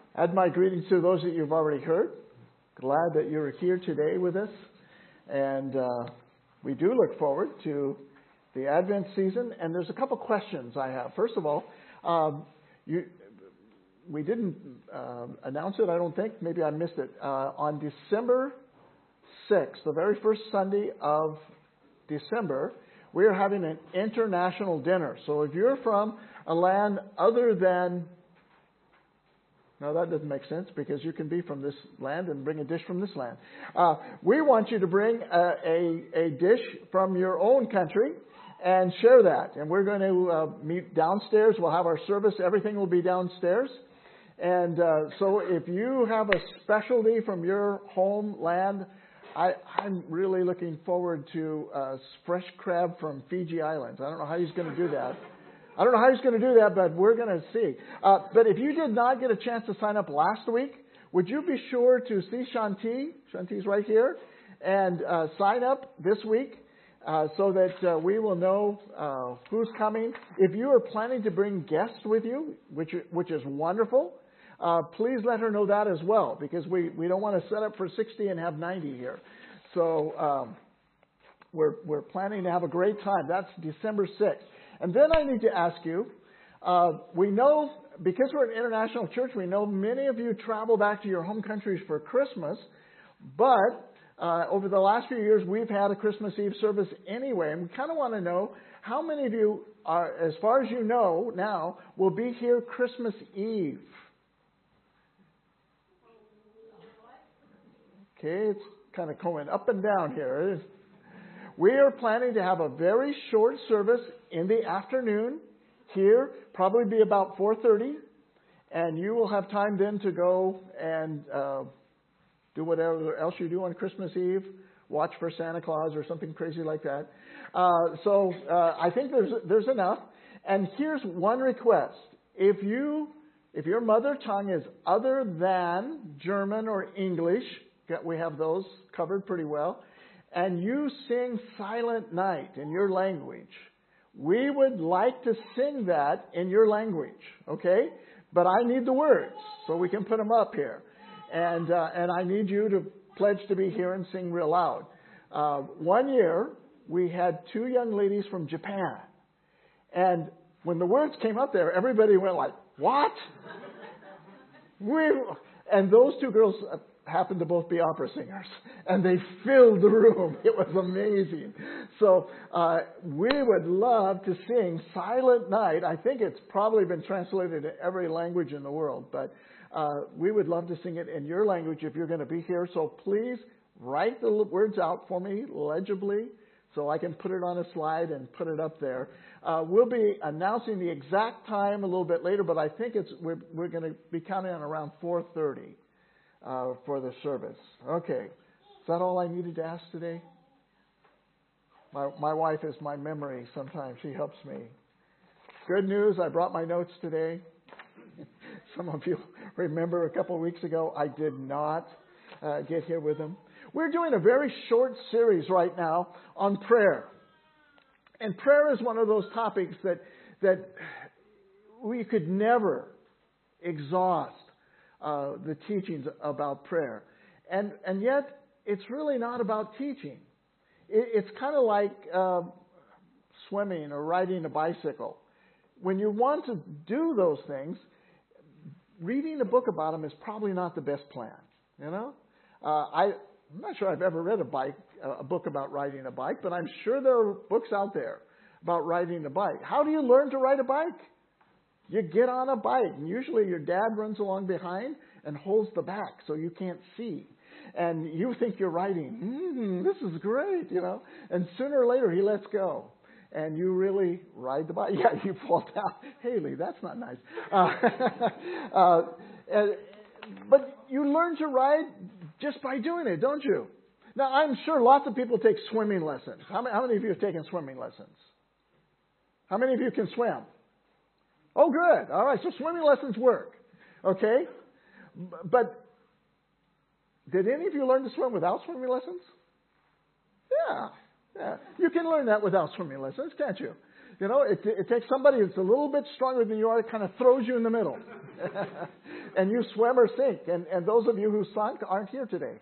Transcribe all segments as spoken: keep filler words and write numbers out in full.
Add my greetings to those that you've already heard. Glad that you're here today with us. And uh, we do look forward to the Advent season. And there's a couple questions I have. First of all, um, you, we didn't uh, announce it, I don't think. Maybe I missed it. Uh, on December sixth, the very first Sunday of December, we are having an international dinner. So if you're from a land other than... No, that doesn't make sense because you can be from this land and bring a dish from this land. Uh, we want you to bring a, a, a dish from your own country and share that. And we're going to uh, meet downstairs. We'll have our service. Everything will be downstairs. And uh, so if you have a specialty from your homeland, I, I'm really looking forward to uh, fresh crab from Fiji Islands. I don't know how he's going to do that. I don't know how he's going to do that, but we're going to see. Uh, but if you did not get a chance to sign up last week, would you be sure to see Shanti? Shanti's right here. And uh, sign up this week uh, so that uh, we will know uh, who's coming. If you are planning to bring guests with you, which, which is wonderful, uh, please let her know that as well, because we, we don't want to set up for sixty and have ninety here. So um, we're, we're planning to have a great time. That's December sixth. And then I need to ask you, uh, we know, because we're an international church, we know many of you travel back to your home countries for Christmas, but uh, over the last few years, we've had a Christmas Eve service anyway, and we kind of want to know how many of you, are, as far as you know now, will be here Christmas Eve. Okay, it's kind of going up and down here. We are planning to have a very short service in the afternoon here, probably be about four thirty, and you will have time then to go and uh, do whatever else you do on Christmas Eve, watch for Santa Claus or something crazy like that. Uh, so uh, I think there's there's enough. And here's one request: if you if your mother tongue is other than German or English, we have those covered pretty well, and you sing Silent Night in your language, we would like to sing that in your language, okay? But I need the words so we can put them up here. And uh, and I need you to pledge to be here and sing real loud. Uh, one year, we had two young ladies from Japan. And when the words came up there, everybody went like, what? we And those two girls... Uh, happened to both be opera singers, and they filled the room. It was amazing. So uh, we would love to sing Silent Night. I think it's probably been translated in every language in the world, but uh, we would love to sing it in your language if you're going to be here. So please write the words out for me legibly so I can put it on a slide and put it up there. Uh, we'll be announcing the exact time a little bit later, but I think it's we're, we're going to be counting on around four thirty. Uh, for the service. Okay. Is that all I needed to ask today? My, my wife is my memory sometimes. She helps me. Good news, I brought my notes today. Some of you remember a couple of weeks ago, I did not uh, get here with them. We're doing a very short series right now on prayer. And prayer is one of those topics that, that we could never exhaust. Uh, the teachings about prayer. And and yet, it's really not about teaching. It, it's kind of like uh, swimming or riding a bicycle. When you want to do those things, reading a book about them is probably not the best plan. You know? Uh, I, I'm not sure I've ever read a bike, a book about riding a bike, but I'm sure there are books out there about riding a bike. How do you learn to ride a bike? You get on a bike, and usually your dad runs along behind and holds the back so you can't see. And you think you're riding, mm, this is great, you know. And sooner or later, he lets go. And you really ride the bike. Yeah, you fall down. Haley, that's not nice. Uh, uh, and, but you learn to ride just by doing it, don't you? Now, I'm sure lots of people take swimming lessons. How many, how many of you have taken swimming lessons? How many of you can swim? Oh, good. All right. So swimming lessons work. Okay. But did any of you learn to swim without swimming lessons? Yeah. Yeah. You can learn that without swimming lessons, can't you? You know, it, it takes somebody who's a little bit stronger than you are, it kind of throws you in the middle. And you swim or sink. And, and those of you who sunk aren't here today.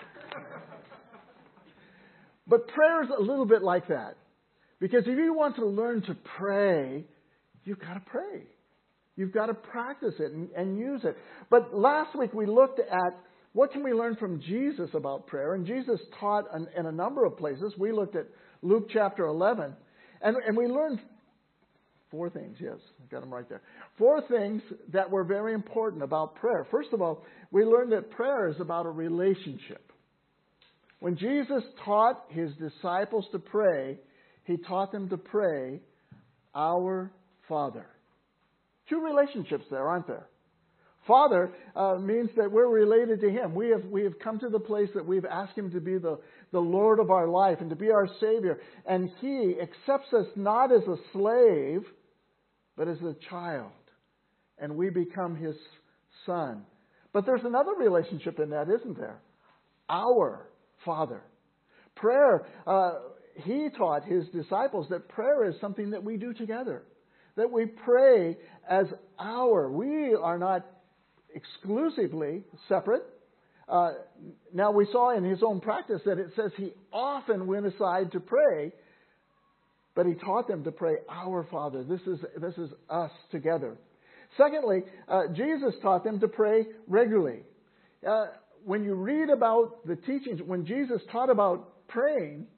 But prayer is a little bit like that. Because if you want to learn to pray, you've got to pray. You've got to practice it and, and use it. But last week we looked at what can we learn from Jesus about prayer. And Jesus taught in, in a number of places. We looked at Luke chapter eleven. And, and we learned four things. Yes, I got them right there. Four things that were very important about prayer. First of all, we learned that prayer is about a relationship. When Jesus taught his disciples to pray, he taught them to pray, Our Father. Two relationships there, aren't there? Father uh, means that we're related to him. We have we have come to the place that we've asked him to be the, the Lord of our life and to be our Savior. And he accepts us not as a slave, but as a child. And we become his son. But there's another relationship in that, isn't there? Our Father. Prayer, uh, he taught his disciples that prayer is something that we do together. That we pray as our. We are not exclusively separate. Uh, now we saw in his own practice that it says he often went aside to pray, but he taught them to pray, Our Father. This is this is us together. Secondly, uh, Jesus taught them to pray regularly. Uh, when you read about the teachings, when Jesus taught about praying,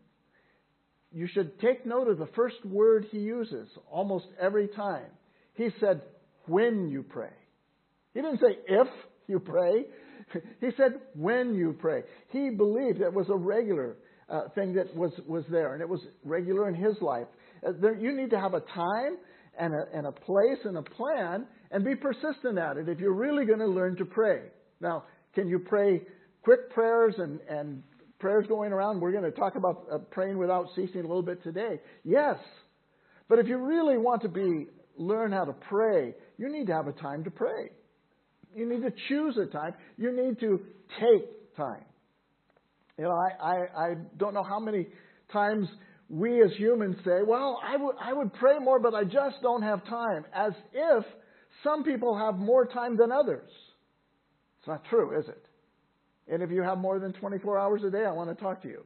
you should take note of the first word he uses almost every time. He said, when you pray. He didn't say if you pray. He said when you pray. He believed it was a regular uh, thing that was, was there, and it was regular in his life. Uh, there, you need to have a time and a, and a place and a plan and be persistent at it if you're really going to learn to pray. Now, can you pray quick prayers and, and prayers going around? We're going to talk about uh, praying without ceasing a little bit today. Yes. But if you really want to be learn how to pray, you need to have a time to pray. You need to choose a time. You need to take time. You know, I, I, I don't know how many times we as humans say, well, I would I would pray more, but I just don't have time. As if some people have more time than others. It's not true, is it? And if you have more than twenty-four hours a day, I want to talk to you.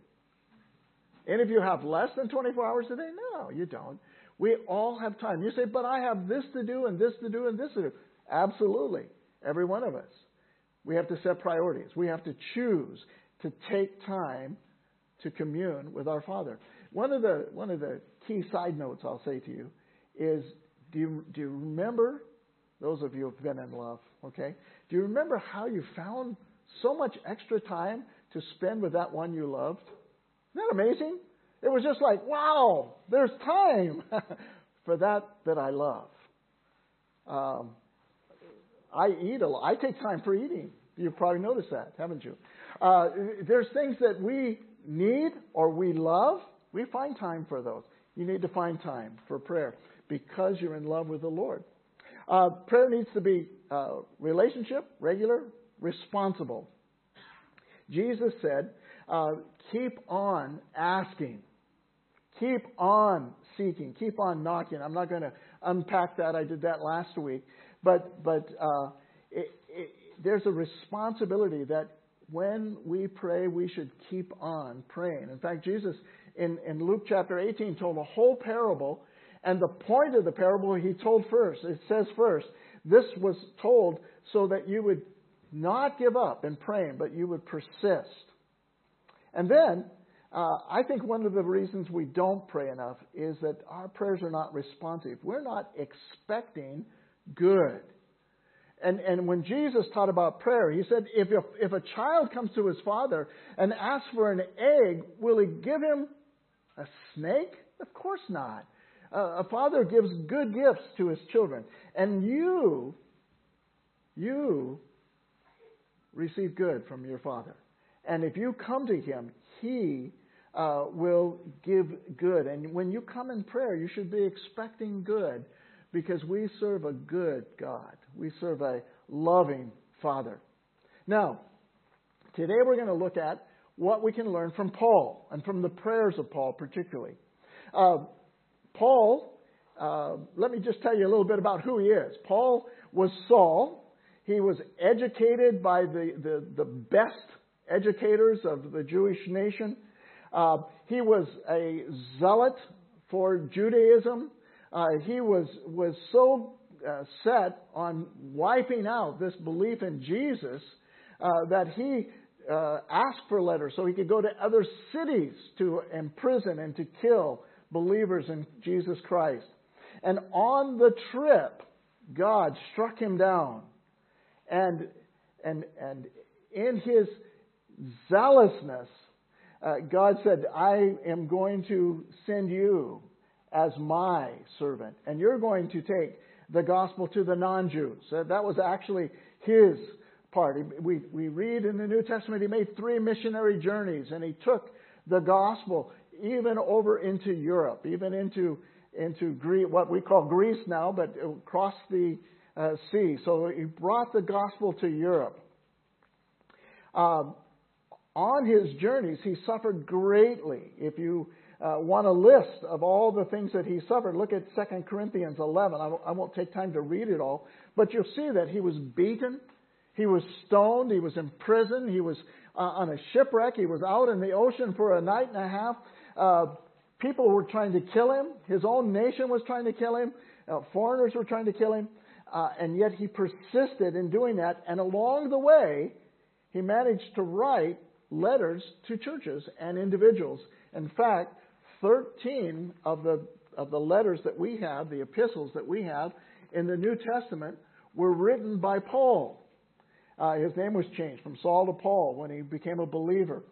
And if you have less than twenty-four hours a day, no, you don't. We all have time. You say, but I have this to do and this to do and this to do. Absolutely. Every one of us. We have to set priorities. We have to choose to take time to commune with our Father. One of the one of the key side notes I'll say to you is, do you, do you remember, those of you who have been in love, okay? Do you remember how you found so much extra time to spend with that one you loved? Isn't that amazing? It was just like, wow, there's time for that that I love. Um, I eat a lot. I take time for eating. You've probably noticed that, haven't you? Uh, there's things that we need or we love. We find time for those. You need to find time for prayer because you're in love with the Lord. Uh, prayer needs to be uh, relationship, regular, responsible. Jesus said, uh, keep on asking. Keep on seeking. Keep on knocking. I'm not going to unpack that. I did that last week. But but uh, it, it, there's a responsibility that when we pray, we should keep on praying. In fact, Jesus in, in Luke chapter eighteen told a whole parable. And the point of the parable he told first, it says first, this was told so that you would not give up in praying, but you would persist. And then, uh, I think one of the reasons we don't pray enough is that our prayers are not responsive. We're not expecting good. And and when Jesus taught about prayer, he said, if, if if a child comes to his father and asks for an egg, will he give him a snake? Of course not. Uh, a father gives good gifts to his children. And you, you receive good from your Father. And if you come to him, he uh, will give good. And when you come in prayer, you should be expecting good, because we serve a good God. We serve a loving Father. Now, today we're going to look at what we can learn from Paul, and from the prayers of Paul particularly. Uh, Paul uh, let me just tell you a little bit about who he is. Paul was Saul. He was educated by the, the, the best educators of the Jewish nation. Uh, he was a zealot for Judaism. Uh, he was, was so uh, set on wiping out this belief in Jesus uh, that he uh, asked for letters so he could go to other cities to imprison and to kill believers in Jesus Christ. And on the trip, God struck him down. And, and, and in his zealousness, uh, God said, I am going to send you as my servant. And you're going to take the gospel to the non-Jews. Uh, that was actually his part. We, we read in the New Testament, he made three missionary journeys. And he took the gospel even over into Europe, even into, into Greece, what we call Greece now, but across the uh, sea. So he brought the gospel to Europe. Um, on his journeys, he suffered greatly. If you uh, want a list of all the things that he suffered, look at Second Corinthians eleven. I, I won't take time to read it all, but you'll see that he was beaten, he was stoned, he was imprisoned, he was uh, on a shipwreck, he was out in the ocean for a night and a half. Uh, people were trying to kill him. His own nation was trying to kill him. Uh, foreigners were trying to kill him. Uh, and yet he persisted in doing that. And along the way, he managed to write letters to churches and individuals. In fact, thirteen of the of the letters that we have, the epistles that we have in the New Testament, were written by Paul. Uh, his name was changed from Saul to Paul when he became a believer.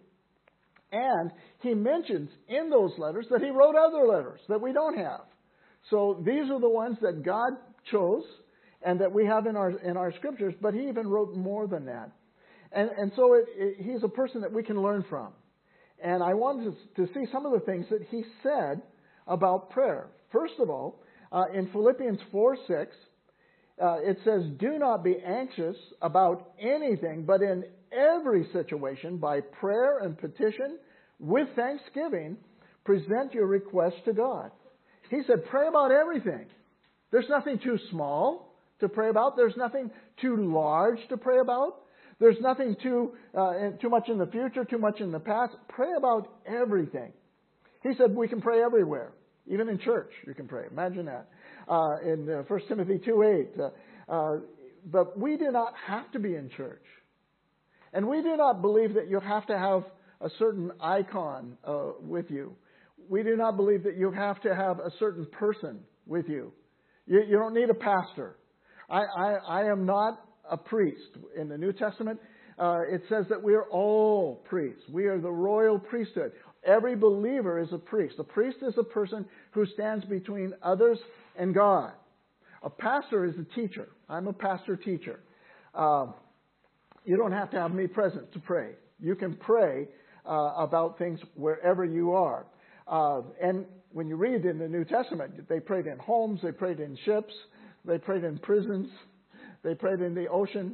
And he mentions in those letters that he wrote other letters that we don't have. So these are the ones that God chose and that we have in our in our scriptures, but he even wrote more than that. And, and so it, it, he's a person that we can learn from. And I wanted to, to see some of the things that he said about prayer. First of all, uh, in Philippians four six, uh, it says, do not be anxious about anything, but in every situation, by prayer and petition, with thanksgiving, present your requests to God. He said, pray about everything. There's nothing too small to pray about. There's nothing too large to pray about. There's nothing too uh, too much in the future, too much in the past. Pray about everything. He said we can pray everywhere. Even in church you can pray. Imagine that. Uh, in uh, First Timothy two eight. Uh, uh, but we do not have to be in church. And we do not believe that you have to have a certain icon uh, with you. We do not believe that you have to have a certain person with you. You, you don't need a pastor. I, I, I am not a priest. In the New Testament, uh, it says that we are all priests. We are the royal priesthood. Every believer is a priest. A priest is a person who stands between others and God. A pastor is a teacher. I'm a pastor-teacher. Uh, you don't have to have me present to pray. You can pray uh, about things wherever you are. Uh, and when you read in the New Testament, they prayed in homes, they prayed in ships, they prayed in prisons, they prayed in the ocean.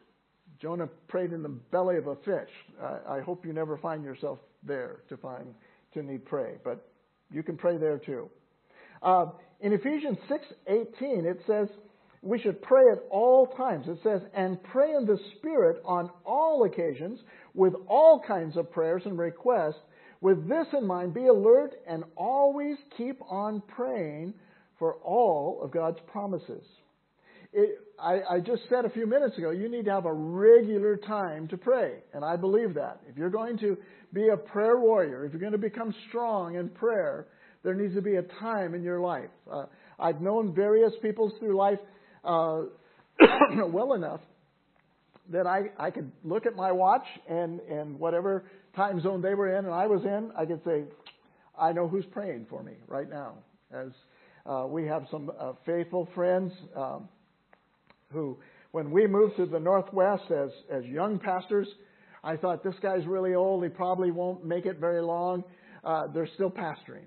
Jonah prayed in the belly of a fish. Uh, I hope you never find yourself there to find to need pray, but you can pray there too. Uh, in Ephesians six eighteen, it says we should pray at all times. It says, and pray in the Spirit on all occasions with all kinds of prayers and requests. With this in mind, be alert and always keep on praying for all of God's promises. It, I, I just said a few minutes ago, you need to have a regular time to pray. And I believe that. If you're going to be a prayer warrior, if you're going to become strong in prayer, there needs to be a time in your life. Uh, I've known various people through life uh, well enough that I, I could look at my watch and, and whatever time zone they were in and I was in, I could say, I know who's praying for me right now. As uh, we have some uh, faithful friends um, who, when we moved to the Northwest as, as young pastors, I thought, this guy's really old. He probably won't make it very long. Uh, they're still pastoring.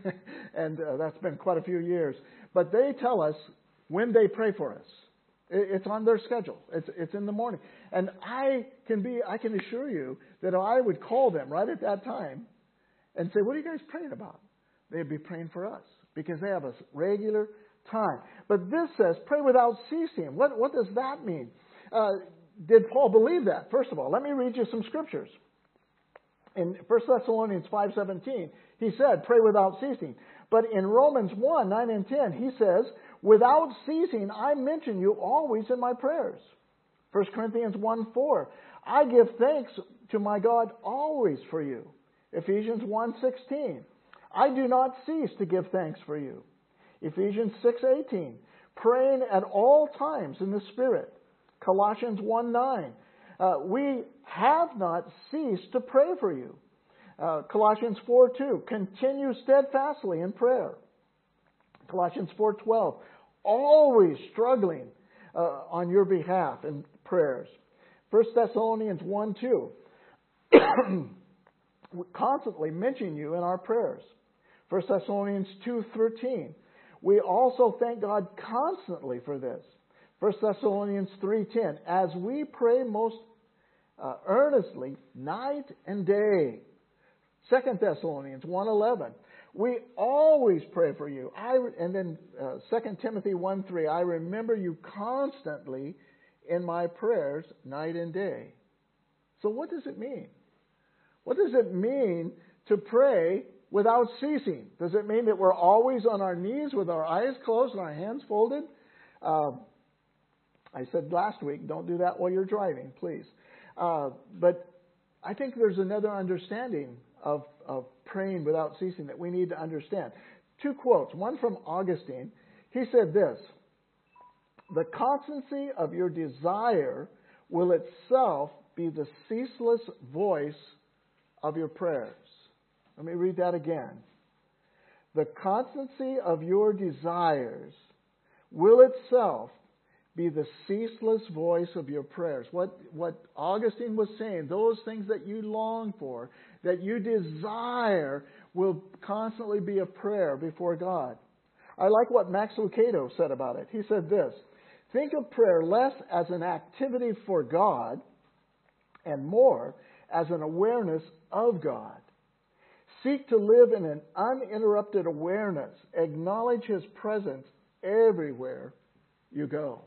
and uh, that's been quite a few years. But they tell us when they pray for us. It's on their schedule. It's it's in the morning. And I can be, I can assure you that if I would call them right at that time and say, what are you guys praying about? They'd be praying for us because they have a regular time. But this says, pray without ceasing. What, what does that mean? Uh, did Paul believe that? First of all, let me read you some scriptures. In First Thessalonians five seventeen, he said, pray without ceasing. But in Romans one, nine and ten, he says, without ceasing, I mention you always in my prayers. First Corinthians one four, I give thanks to my God always for you. Ephesians one sixteen, I do not cease to give thanks for you. Ephesians six eighteen, praying at all times in the Spirit. Colossians one nine, uh, we have not ceased to pray for you. Uh, Colossians four two, continue steadfastly in prayer. Colossians four twelve, always struggling uh, on your behalf in prayers. First Thessalonians one two, we constantly mention you in our prayers. First Thessalonians two thirteen, we also thank God constantly for this. First Thessalonians three ten, as we pray most uh, earnestly night and day. Second Thessalonians one eleven, we always pray for you. I, and then uh, Second Timothy one three, I remember you constantly in my prayers night and day. So what does it mean? What does it mean to pray without ceasing? Does it mean that we're always on our knees with our eyes closed and our hands folded? Um, I said last week, don't do that while you're driving, please. Uh, but I think there's another understanding of, of praying without ceasing that we need to understand. Two quotes, one from Augustine. He said this, the constancy of your desire will itself be the ceaseless voice of your prayers. Let me read that again. The constancy of your desires will itself be the ceaseless voice of your prayers. What, what Augustine was saying, those things that you long for, that you desire, will constantly be a prayer before God. I like what Max Lucado said about it. He said this, think of prayer less as an activity for God and more as an awareness of God. Seek to live in an uninterrupted awareness. Acknowledge His presence everywhere you go.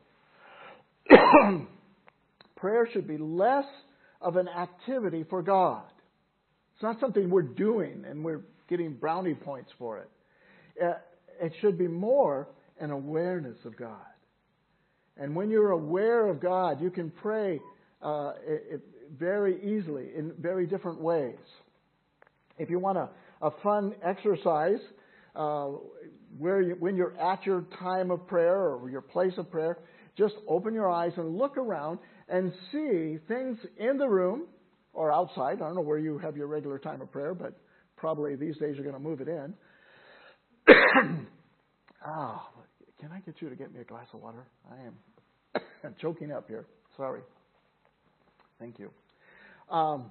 Prayer should be less of an activity for God. It's not something we're doing and we're getting brownie points for it. It should be more an awareness of God. And when you're aware of God, you can pray uh, it, very easily in very different ways. If you want a, a fun exercise, uh, where you, when you're at your time of prayer or your place of prayer, just open your eyes and look around and see things in the room or outside. I don't know where you have your regular time of prayer, but probably these days you're going to move it in. Ah, oh, can I get you to get me a glass of water? I am I'm choking up here. Sorry. Thank you. Um,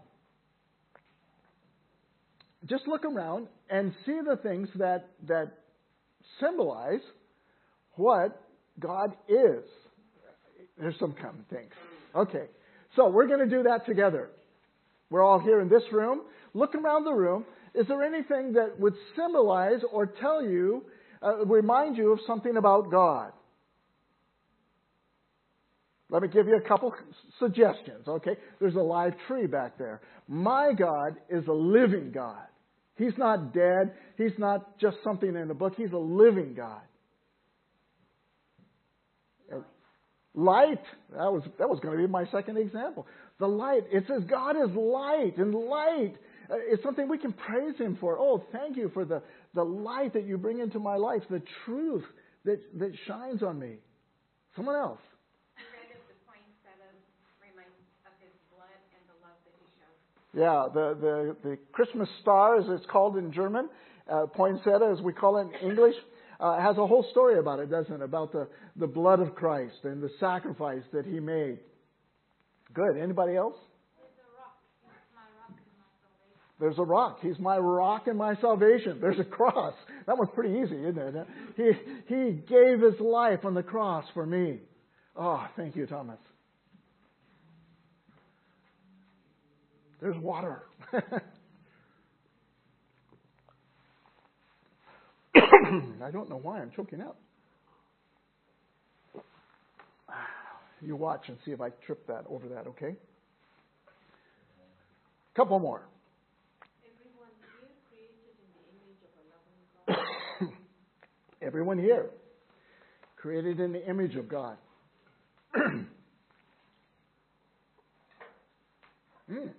just look around and see the things that that symbolize what God is. There's some common things. Okay, so we're going to do that together. We're all here in this room. Look around the room. Is there anything that would symbolize or tell you, uh, remind you of something about God? Let me give you a couple suggestions, okay? There's a live tree back there. My God is a living God. He's not dead. He's not just something in a book. He's a living God. Light. That was that was going to be my second example. The light. It says God is light, and light is something we can praise Him for. Oh, thank you for the, the light that you bring into my life, the truth that, that shines on me. Someone else. Yeah, the, the, the Christmas star, as it's called in German, uh, Poinsettia, as we call it in English, uh, has a whole story about it, doesn't it? About the, the blood of Christ and the sacrifice that He made. Good. Anybody else? There's a rock. He's my rock and my salvation. There's a cross. That one's pretty easy, isn't it? He, he gave His life on the cross for me. Oh, thank you, Thomas. There's water. I don't know why I'm choking up. You watch and see if I trip that over that, okay? Couple more. Everyone here created in the image of a loving God. Everyone here created in the image of God. mm.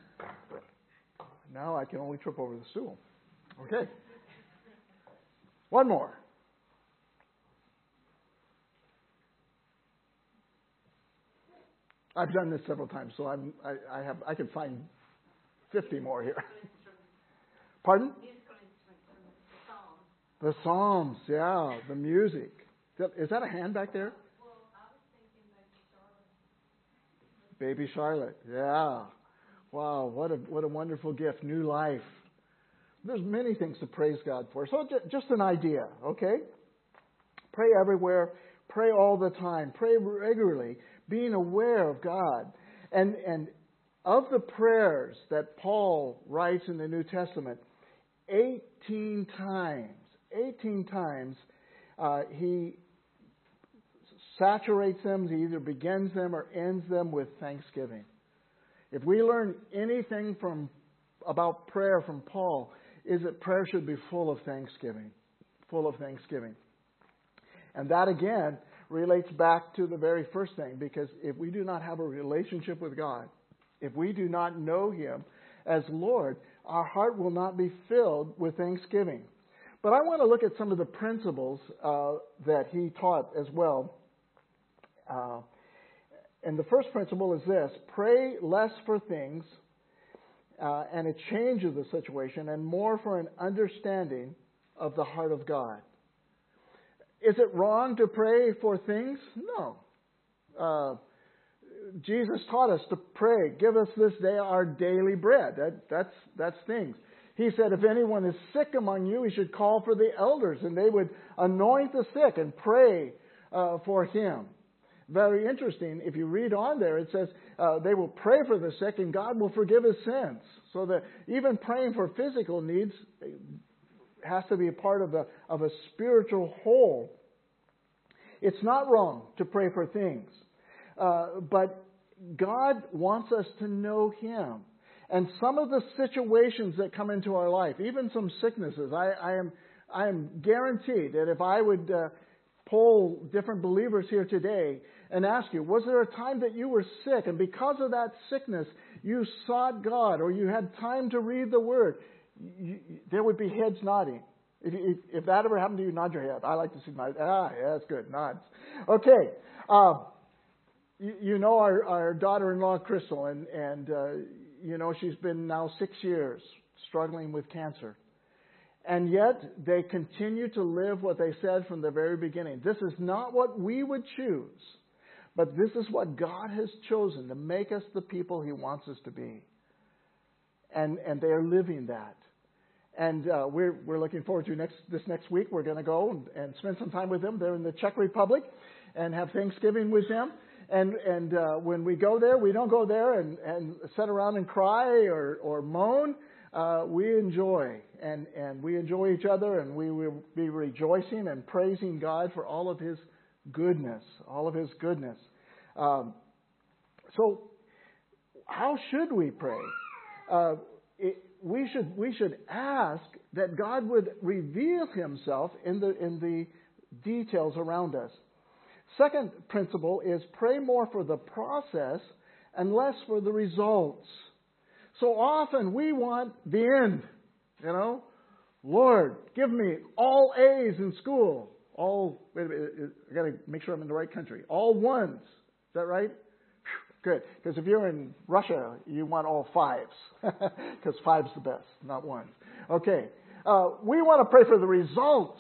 Now I can only trip over the stool. Okay. One more. I've done this several times, so I'm, I, I have I can find fifty more here. Pardon? Musical instruments from the Psalms. The Psalms, yeah, the music. Is that a hand back there? Well, I was thinking maybe Charlotte. Baby Charlotte, yeah. Wow, what a what a wonderful gift, new life. There's many things to praise God for. So just an idea, okay? Pray everywhere, pray all the time, pray regularly, being aware of God. And and of the prayers that Paul writes in the New Testament, eighteen times, eighteen times uh, he saturates them, he either begins them or ends them with thanksgiving. If we learn anything from about prayer from Paul, is that prayer should be full of thanksgiving, full of thanksgiving. And that again relates back to the very first thing, because if we do not have a relationship with God, if we do not know Him as Lord, our heart will not be filled with thanksgiving. But I want to look at some of the principles uh, that he taught as well. Uh, and the first principle is this: pray less for things uh, and a change of the situation, and more for an understanding of the heart of God. Is it wrong to pray for things? No. Uh, Jesus taught us to pray, give us this day our daily bread. That, that's, that's things. He said if anyone is sick among you, he should call for the elders, and they would anoint the sick and pray uh, for him. Very interesting. If you read on there, it says uh, they will pray for the sick and God will forgive his sins. So that even praying for physical needs has to be a part of a, of a spiritual whole. It's not wrong to pray for things. Uh, but God wants us to know Him. And some of the situations that come into our life, even some sicknesses, I, I am I am guaranteed that if I would uh, poll different believers here today and ask you, was there a time that you were sick and because of that sickness you sought God or you had time to read the Word, you, there would be heads nodding. If, if, if that ever happened to you, nod your head. I like to see my, ah, yeah, that's good, nods. Okay, uh, you, you know our, our daughter-in-law, Crystal, and, and uh, you know she's been now six years struggling with cancer. And yet, they continue to live what they said from the very beginning. This is not what we would choose, but this is what God has chosen to make us the people He wants us to be. And and they are living that. And uh, we're we're looking forward to next this next week. We're going to go and, and spend some time with them. They're in the Czech Republic, and have Thanksgiving with them. And and uh, when we go there, we don't go there and, and sit around and cry or or moan. Uh, we enjoy and, and we enjoy each other, and we will be rejoicing and praising God for all of His goodness, all of His goodness. Um, so, how should we pray? Uh, it, we should we should ask that God would reveal Himself in the in the details around us. Second principle is pray more for the process and less for the results. So often we want the end, you know. Lord, give me all A's in school. All, wait a minute, I got to make sure I'm in the right country. All ones. Is that right? Whew, good. Because if you're in Russia, you want all fives. Because five's the best, not ones. Okay. Uh, we want to pray for the results.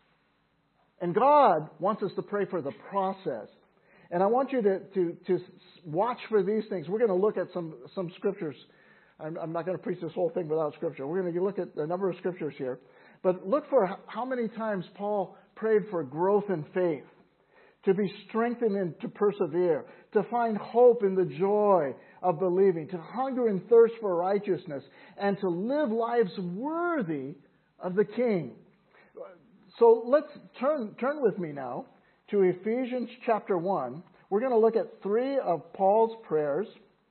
And God wants us to pray for the process. And I want you to, to, to watch for these things. We're going to look at some, some scriptures. I'm, I'm not going to preach this whole thing without scripture. We're going to look at a number of scriptures here. But look for how many times Paul prayed for growth in faith, to be strengthened and to persevere, to find hope in the joy of believing, to hunger and thirst for righteousness, and to live lives worthy of the King. So let's turn, turn with me now to Ephesians chapter one. We're going to look at three of Paul's prayers.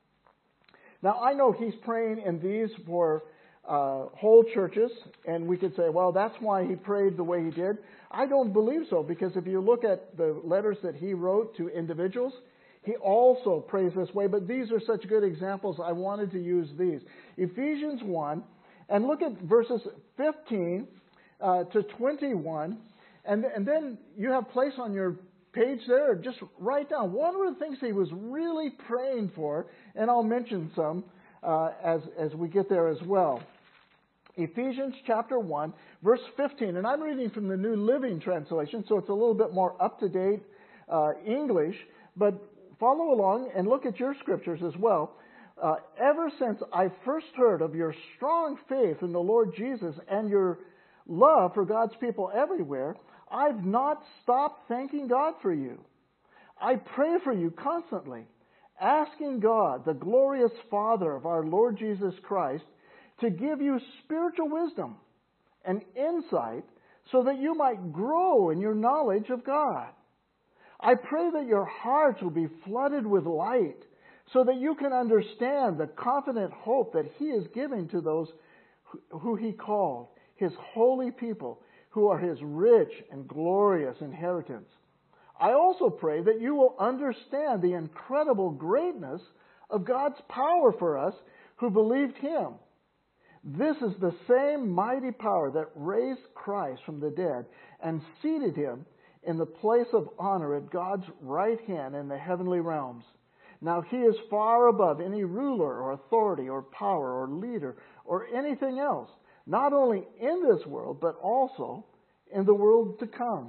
Now, I know he's praying in these for uh, whole churches, and we could say, well, that's why he prayed the way he did. I don't believe so, because if you look at the letters that he wrote to individuals, he also prays this way, but these are such good examples, I wanted to use these. Ephesians one, and look at verses fifteen uh, to twenty-one, and, and then you have place on your page there, just write down what were the things he was really praying for, and I'll mention some uh, as, as we get there as well. Ephesians chapter one, verse fifteen, and I'm reading from the New Living Translation, so it's a little bit more up-to-date uh, English, but follow along and look at your scriptures as well. Uh, ever since I first heard of your strong faith in the Lord Jesus and your love for God's people everywhere, I've not stopped thanking God for you. I pray for you constantly, asking God, the glorious Father of our Lord Jesus Christ, to give you spiritual wisdom and insight so that you might grow in your knowledge of God. I pray that your hearts will be flooded with light so that you can understand the confident hope that He is giving to those who He called, His holy people, who are His rich and glorious inheritance. I also pray that you will understand the incredible greatness of God's power for us who believed Him. This is the same mighty power that raised Christ from the dead and seated Him in the place of honor at God's right hand in the heavenly realms. Now He is far above any ruler or authority or power or leader or anything else, not only in this world, but also in the world to come.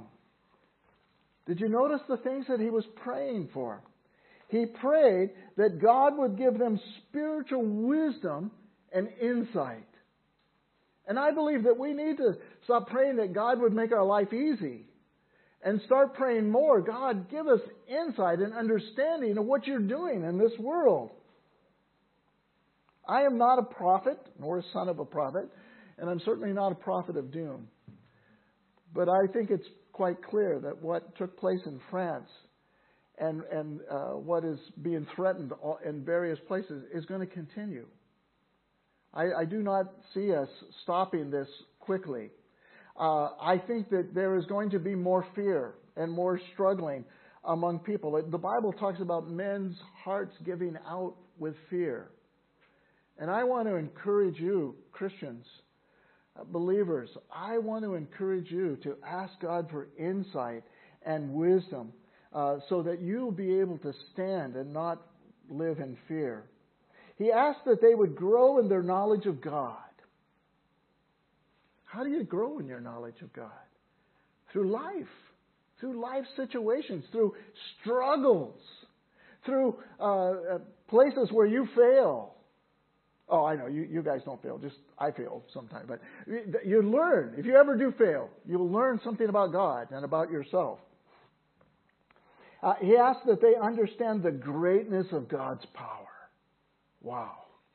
Did you notice the things that he was praying for? He prayed that God would give them spiritual wisdom and insight. And I believe that we need to stop praying that God would make our life easy and start praying more, God, give us insight and understanding of what you're doing in this world. I am not a prophet, nor a son of a prophet, and I'm certainly not a prophet of doom. But I think it's quite clear that what took place in France and, and uh, what is being threatened in various places is going to continue. I, I do not see us stopping this quickly. Uh, I think that there is going to be more fear and more struggling among people. The Bible talks about men's hearts giving out with fear. And I want to encourage you, Christians, believers, I want to encourage you to ask God for insight and wisdom uh, so that you'll be able to stand and not live in fear. He asked that they would grow in their knowledge of God. How do you grow in your knowledge of God? Through life, through life situations, through struggles, through uh, places where you fail. Oh, I know, you, you guys don't fail, just I fail sometimes. But you learn. If you ever do fail, you'll learn something about God and about yourself. Uh, he asked that they understand the greatness of God's power. Wow.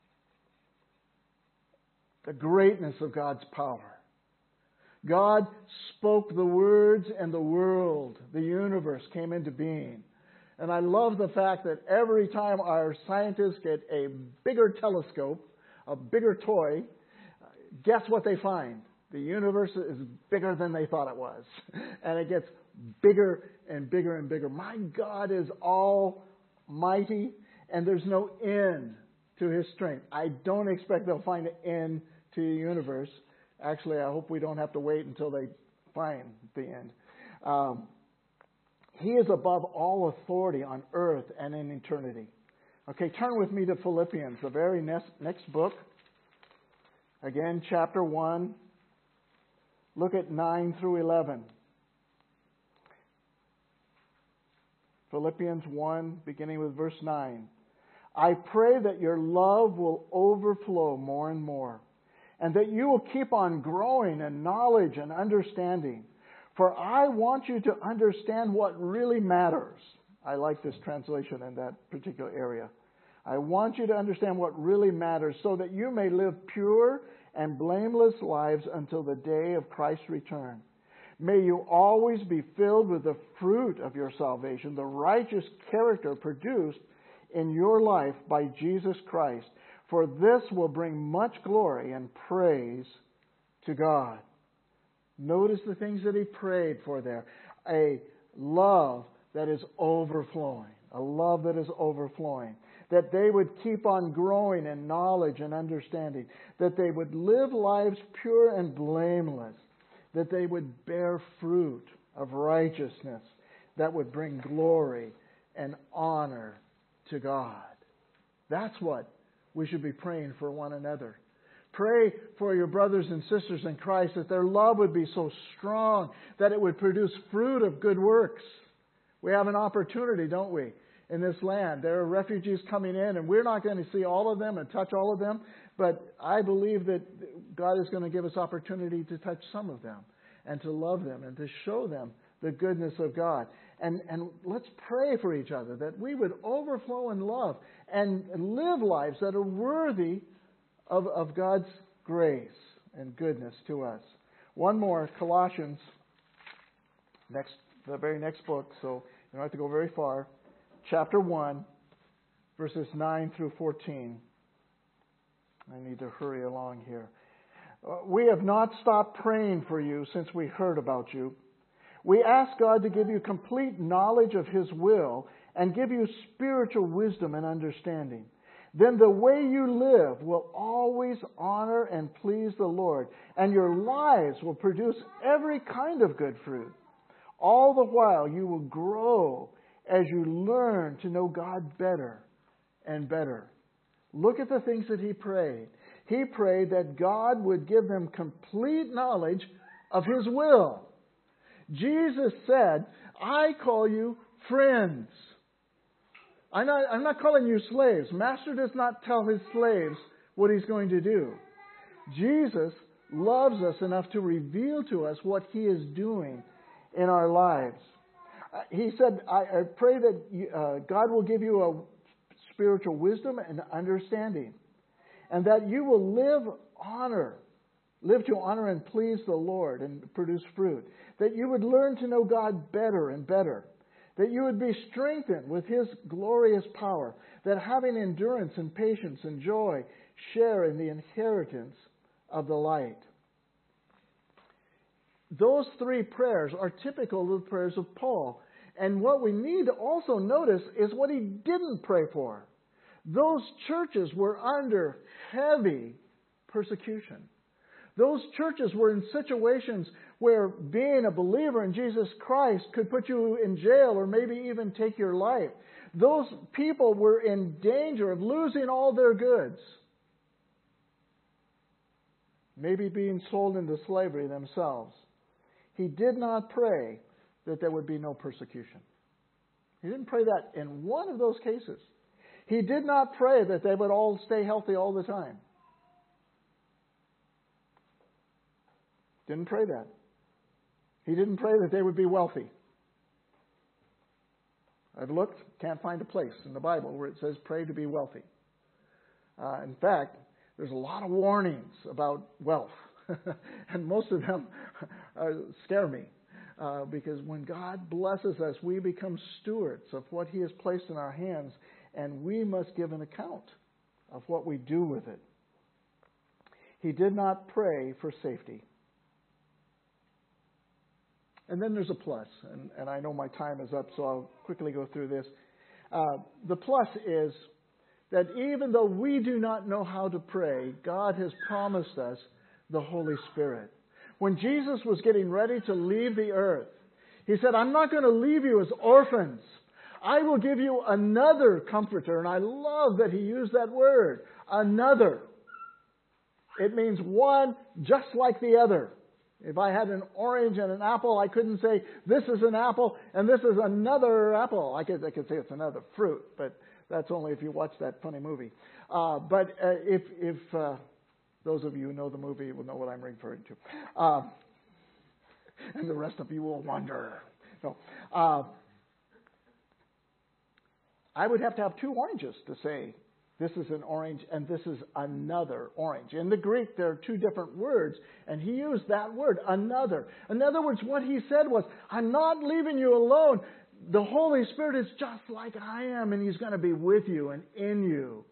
The greatness of God's power. God spoke the words and the world, the universe came into being. And I love the fact that every time our scientists get a bigger telescope, a bigger toy, guess what they find? The universe is bigger than they thought it was. And it gets bigger and bigger and bigger. My God is almighty, and there's no end to His strength. I don't expect they'll find an end to the universe. Actually, I hope we don't have to wait until they find the end. Um, he is above all authority on earth and in eternity. Okay, turn with me to Philippians, the very next, next book. Again, chapter one. Look at nine through eleven. Philippians one, beginning with verse nine. I pray that your love will overflow more and more, and that you will keep on growing in knowledge and understanding. For I want you to understand what really matters. I like this translation in that particular area. I want you to understand what really matters so that you may live pure and blameless lives until the day of Christ's return. May you always be filled with the fruit of your salvation, the righteous character produced in your life by Jesus Christ. For this will bring much glory and praise to God. Notice the things that he prayed for there. A love that is overflowing. A love that is overflowing. That they would keep on growing in knowledge and understanding. That they would live lives pure and blameless. That they would bear fruit of righteousness that would bring glory and honor to God. That's what we should be praying for one another. Pray for your brothers and sisters in Christ that their love would be so strong that it would produce fruit of good works. We have an opportunity, don't we, in this land. There are refugees coming in, and we're not going to see all of them and touch all of them. But I believe that God is going to give us opportunity to touch some of them and to love them and to show them the goodness of God. And, and let's pray for each other that we would overflow in love and live lives that are worthy of, of God's grace and goodness to us. One more, Colossians, next, the very next book, so you don't have to go very far. Chapter one, verses nine through fourteen. I need to hurry along here. We have not stopped praying for you since we heard about you. We ask God to give you complete knowledge of His will and give you spiritual wisdom and understanding. Then the way you live will always honor and please the Lord, and your lives will produce every kind of good fruit. All the while you will grow as you learn to know God better and better. Look at the things that he prayed. He prayed that God would give them complete knowledge of His will. Jesus said, I call you friends. I'm not, I'm not calling you slaves. Master does not tell his slaves what he's going to do. Jesus loves us enough to reveal to us what He is doing in our lives. Uh, he said, I, I pray that you, uh, God will give you a spiritual wisdom and understanding, and that you will live honor, live to honor and please the Lord and produce fruit. That you would learn to know God better and better. That you would be strengthened with His glorious power. That having endurance and patience and joy, share in the inheritance of the light. Those three prayers are typical of the prayers of Paul. And what we need to also notice is what he didn't pray for. Those churches were under heavy persecution. Those churches were in situations where being a believer in Jesus Christ could put you in jail or maybe even take your life. Those people were in danger of losing all their goods. Maybe being sold into slavery themselves. He did not pray that there would be no persecution. He didn't pray that in one of those cases. He did not pray that they would all stay healthy all the time. Didn't pray that. He didn't pray that they would be wealthy. I've looked, can't find a place in the Bible where it says pray to be wealthy. Uh, in fact, there's a lot of warnings about wealth. And most of them uh, scare me. Uh, because when God blesses us, we become stewards of what He has placed in our hands, and we must give an account of what we do with it. He did not pray for safety. And then there's a plus, and, and I know my time is up, so I'll quickly go through this. Uh, the plus is that even though we do not know how to pray, God has promised us the Holy Spirit. When Jesus was getting ready to leave the earth, He said, I'm not going to leave you as orphans. I will give you another comforter. And I love that He used that word, another. It means one just like the other. If I had an orange and an apple, I couldn't say this is an apple and this is another apple. I could, I could say it's another fruit, but that's only if you watch that funny movie. Uh, but uh, if, if uh, those of you who know the movie will know what I'm referring to. Uh, and the rest of you will wonder. No. Uh, I would have to have two oranges to say This is an orange, and this is another orange. In the Greek, there are two different words, and he used that word, another. In other words, what he said was, I'm not leaving you alone. The Holy Spirit is just like I am, and He's going to be with you and in you.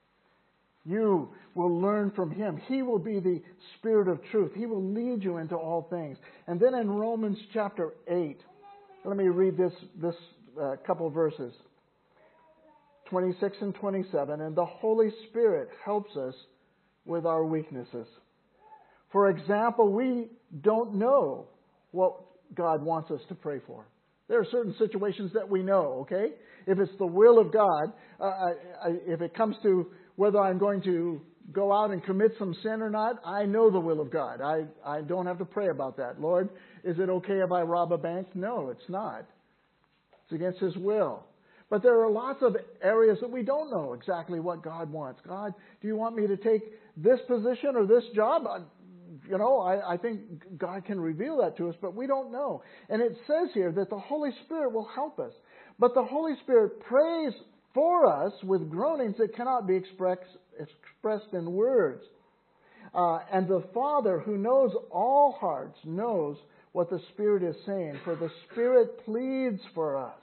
You will learn from Him. He will be the Spirit of truth. He will lead you into all things. And then in Romans chapter eight, let me read this, this uh, couple verses. twenty-six and twenty-seven. And the Holy Spirit helps us with our weaknesses. For example, we don't know what God wants us to pray for. There are certain situations that we know, okay? If it's the will of God, uh, I, I, if it comes to whether I'm going to go out and commit some sin or not, I know the will of God. I, I don't have to pray about that. Lord, is it okay if I rob a bank? No, it's not. It's against His will. But there are lots of areas that we don't know exactly what God wants. God, do you want me to take this position or this job? You know, I, I think God can reveal that to us, but we don't know. And it says here that the Holy Spirit will help us. But the Holy Spirit prays for us with groanings that cannot be expressed, expressed in words. Uh, and the Father, who knows all hearts, knows what the Spirit is saying. For the Spirit pleads for us.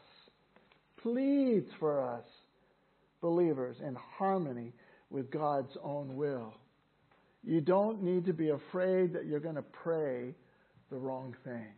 Pleads for us, believers, in harmony with God's own will. You don't need to be afraid that you're going to pray the wrong thing.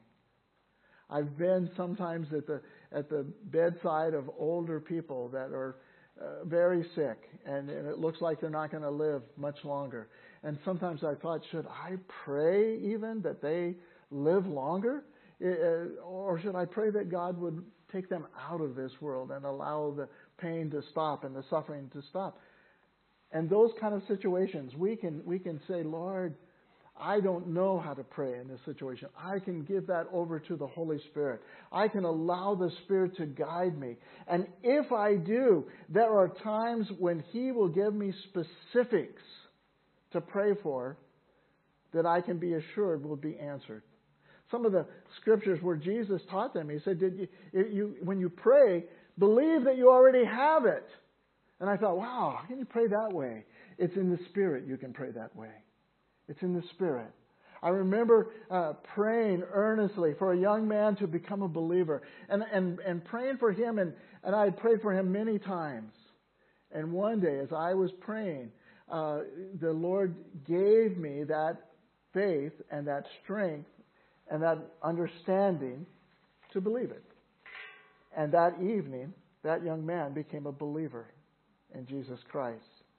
I've been sometimes at the at the bedside of older people that are uh, very sick, and, and it looks like they're not going to live much longer. And sometimes I thought, should I pray even that they live longer? Uh, or should I pray that God would take them out of this world and allow the pain to stop and the suffering to stop? And those kind of situations, we can we can say, Lord, I don't know how to pray in this situation. I can give that over to the Holy Spirit. I can allow the Spirit to guide me. And if I do, there are times when He will give me specifics to pray for that I can be assured will be answered. Some of the scriptures where Jesus taught them, He said, "Did you, you when you pray, believe that you already have it." And I thought, wow, how can you pray that way? It's in the Spirit you can pray that way. It's in the Spirit. I remember uh, praying earnestly for a young man to become a believer. And and, and praying for him, and, and I had prayed for him many times. And one day, as I was praying, uh, the Lord gave me that faith and that strength and that understanding to believe it. And that evening, that young man became a believer in Jesus Christ.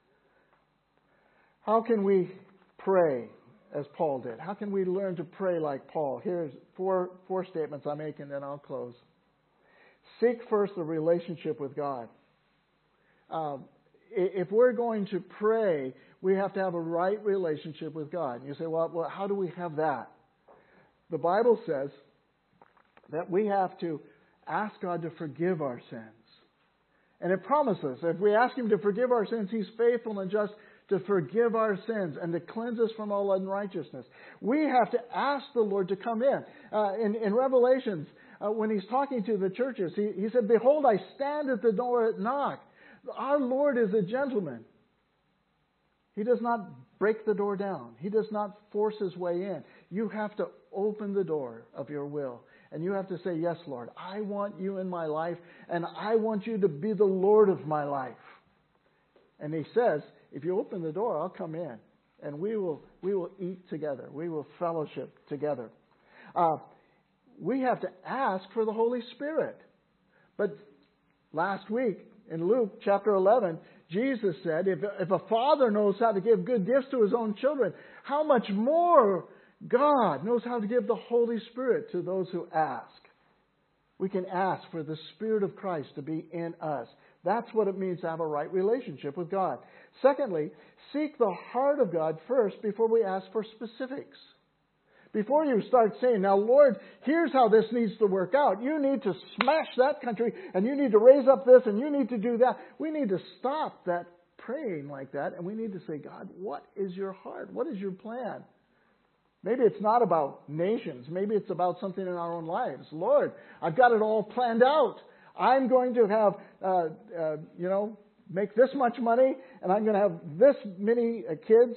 How can we pray as Paul did? How can we learn to pray like Paul? Here's four four statements I make, and then I'll close. Seek first the relationship with God. Um, if we're going to pray, we have to have a right relationship with God. And you say, well, well, how do we have that? The Bible says that we have to ask God to forgive our sins. And it promises, if we ask Him to forgive our sins, He's faithful and just to forgive our sins and to cleanse us from all unrighteousness. We have to ask the Lord to come in. Uh, in, in Revelations, uh, when He's talking to the churches, he, he said, "Behold, I stand at the door and knock." Our Lord is a gentleman. He does not break the door down. He does not force His way in. You have to open the door of your will. And you have to say, "Yes, Lord, I want You in my life, and I want You to be the Lord of my life." And He says, if you open the door, I'll come in, and we will we will eat together. We will fellowship together. Uh, we have to ask for the Holy Spirit. But last week in Luke chapter eleven, Jesus said, if, if a father knows how to give good gifts to his own children, how much more God knows how to give the Holy Spirit to those who ask. We can ask for the Spirit of Christ to be in us. That's what it means to have a right relationship with God. Secondly, seek the heart of God first before we ask for specifics. Before you start saying, "Now, Lord, here's how this needs to work out. You need to smash that country, and you need to raise up this, and you need to do that." We need to stop that praying like that, and we need to say, "God, what is Your heart? What is Your plan?" Maybe it's not about nations. Maybe it's about something in our own lives. "Lord, I've got it all planned out. I'm going to have, uh, uh, you know, make this much money, and I'm going to have this many uh, kids.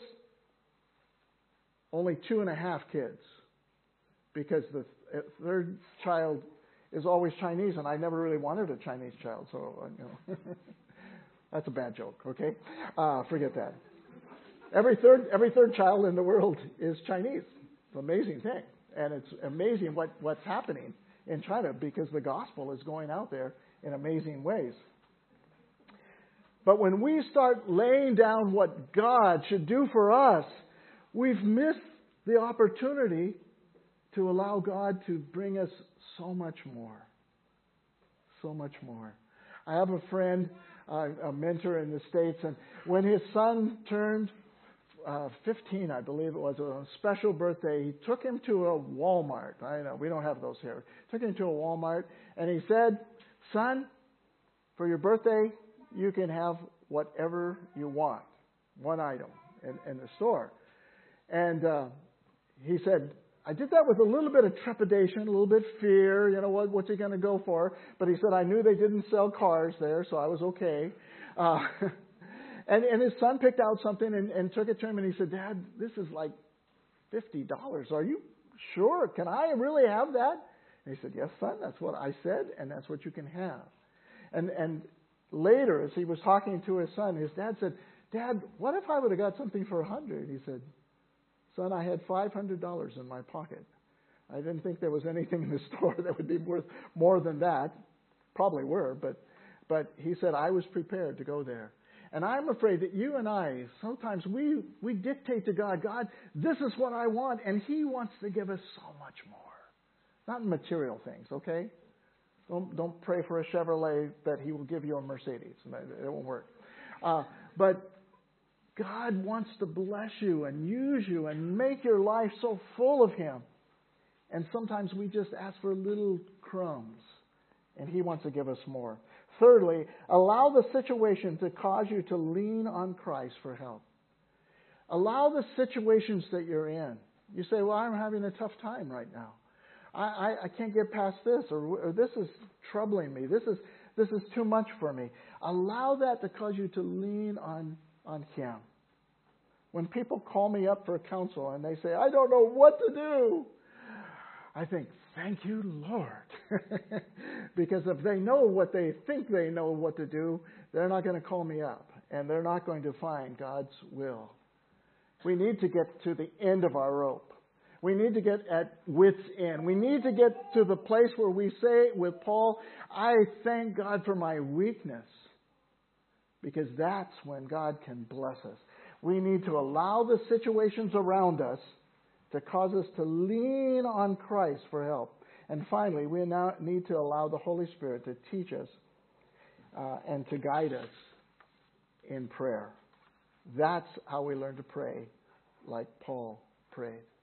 Only two and a half kids, because the th- third child is always Chinese, and I never really wanted a Chinese child, so uh, you know, that's a bad joke. Okay, uh, forget that. Every third every third child in the world is Chinese. It's an amazing thing, and it's amazing what, what's happening in China because the gospel is going out there in amazing ways. But when we start laying down what God should do for us, we've missed the opportunity to allow God to bring us so much more. So much more. I have a friend, uh, a mentor in the States, and when his son turned uh, fifteen, I believe it was, a special birthday, he took him to a Walmart. I know, we don't have those here. Took him to a Walmart, and he said, "Son, for your birthday, you can have whatever you want, one item in, in the store." And uh, he said, I did that with a little bit of trepidation, a little bit of fear, you know, what, what's he going to go for? But he said, I knew they didn't sell cars there, so I was okay. Uh, and, and his son picked out something and, and took it to him, and he said, Dad, this is like fifty dollars. Are you sure? Can I really have that? And he said, yes, son, that's what I said, and that's what you can have. And, and later, as he was talking to his son, his dad said, Dad, what if I would have got something for a hundred? He said, Son, I had five hundred dollars in my pocket. I didn't think there was anything in the store that would be worth more than that. Probably were, but but he said, I was prepared to go there. And I'm afraid that you and I, sometimes we, we dictate to God, God, this is what I want, and He wants to give us so much more. Not material things, okay? Don't, don't pray for a Chevrolet that He will give you a Mercedes. It won't work. Uh, but God wants to bless you and use you and make your life so full of Him. And sometimes we just ask for little crumbs, and He wants to give us more. Thirdly, allow the situation to cause you to lean on Christ for help. Allow the situations that you're in. You say, well, I'm having a tough time right now. I, I, I can't get past this, or, or this is troubling me. This is this is too much for me. Allow that to cause you to lean on on Him. When people call me up for counsel and they say, I don't know what to do, I think, thank you, Lord. Because if they know what they think they know what to do, they're not going to call me up. And they're not going to find God's will. We need to get to the end of our rope. We need to get at wit's end. We need to get to the place where we say with Paul, I thank God for my weakness. Because that's when God can bless us. We need to allow the situations around us to cause us to lean on Christ for help. And finally, we now need to allow the Holy Spirit to teach us uh, and to guide us in prayer. That's how we learn to pray like Paul prayed.